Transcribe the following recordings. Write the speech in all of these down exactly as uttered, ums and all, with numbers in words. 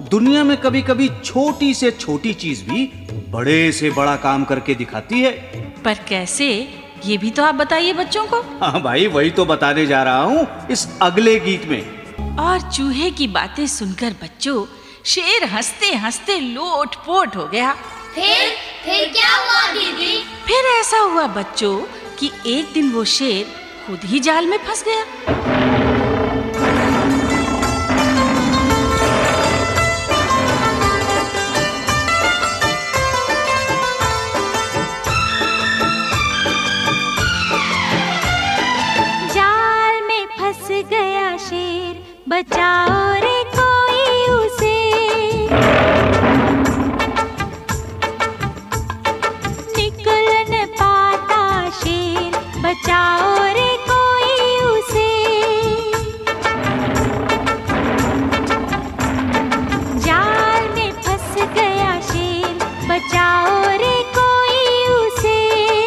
दुनिया में कभी कभी छोटी से छोटी चीज भी बड़े से बड़ा काम करके दिखाती है। पर कैसे, ये भी तो आप बताइए बच्चों को। हाँ भाई, वही तो बताने जा रहा हूँ इस अगले गीत में। और चूहे की बातें सुनकर बच्चों, शेर हंसते हंसते लोटपोट हो गया। फिर फिर क्या हुआ दीदी? फिर ऐसा हुआ बच्चों कि एक दिन वो शेर खुद ही जाल में फंस गया। जाल में फंस गया शेर, बचाओ रे कोई उसे। निकल न पाता शेर, बचाओ रे कोई उसे। जाल में फंस गया शेर, बचाओ रे कोई उसे।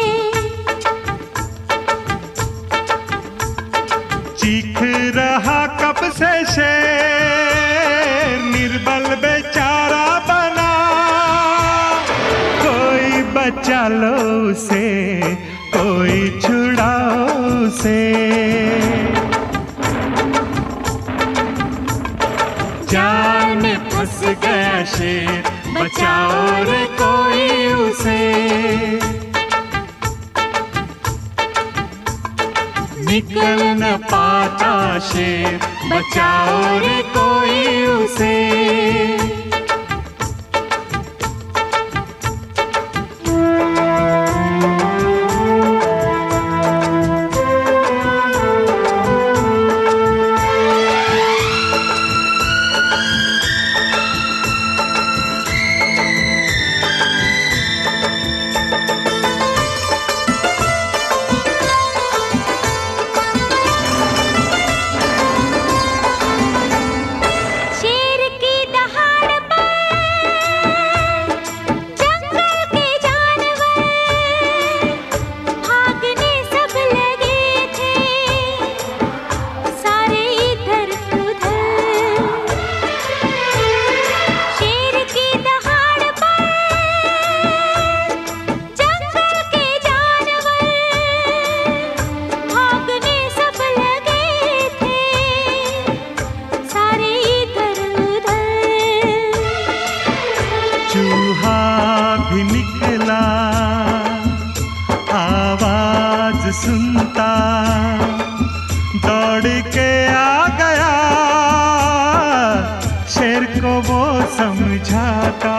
चीख रहा कब से शेर, निर्बल बेचारा बना। कोई बचा लो उसे, कोई छुड़ाओ उसे। जाल में फंस गया शेर, बचाओ रे कोई उसे। निकल न पाता शेर, बचाओ रे कोई उसे। शेर की दहाड़ पर जंगल के जानवर भागने सब लगे थे, सारे इधर उधर। शेर की दहाड़ पर जंगल के जानवर भागने सब लगे थे, सारे इधर उधर। चूहा भी निकला आवाज सुनता, दौड़ के आ गया शेर को वो समझाता।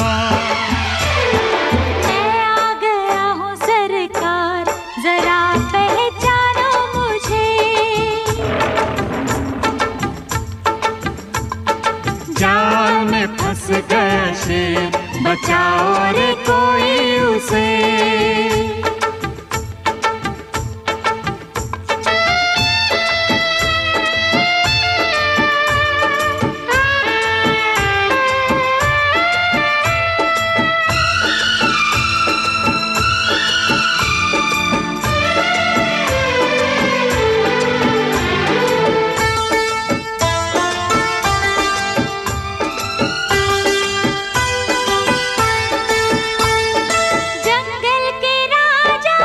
मैं आ गया हूँ सरकार, जरा पहचानो मुझे। जाल में फंस गया शेर, बचाओ रे कोई उसे। जंगल के राजा,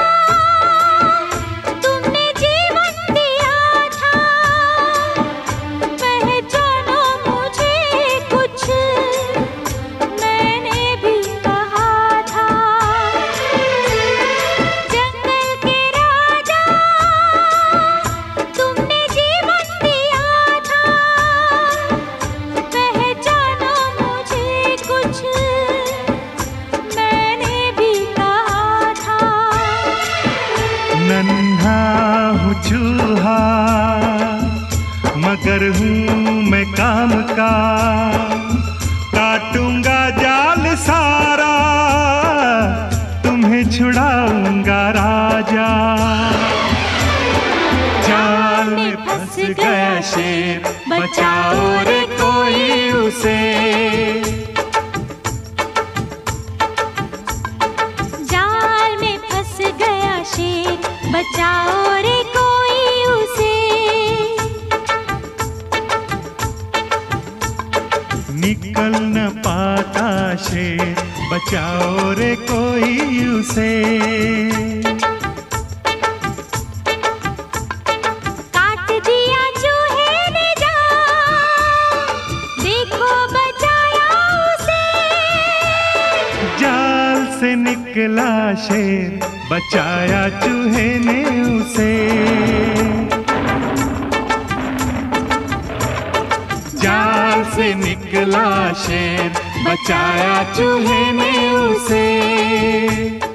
तुमने जीवन दिया था, पहचानो मुझे कुछ मैंने भी कहा था। जंगल के राजा, तुमने जीवन दिया था, पहचानो मुझे कुछ मैंने भी कहा था। नन्हा हूँ चूहा मगर हूँ मैं काम का, काटूंगा जाल सारा, तुम्हें छुड़ाऊंगा राजा। जाल में फंस गया शेर, बचाओ रे कोई उसे। जाल में फंस गया शेर, बचाओ रे कोई उसे। निकल निकल न पाता शेर, बचाओ रे कोई उसे। काट दिया चूहे ने जाल, देखो बचाया उसे। जाल से निकला शेर, बचाया चूहे ने उसे। जाल से निकला शेर, बचाया चूहे ने उसे।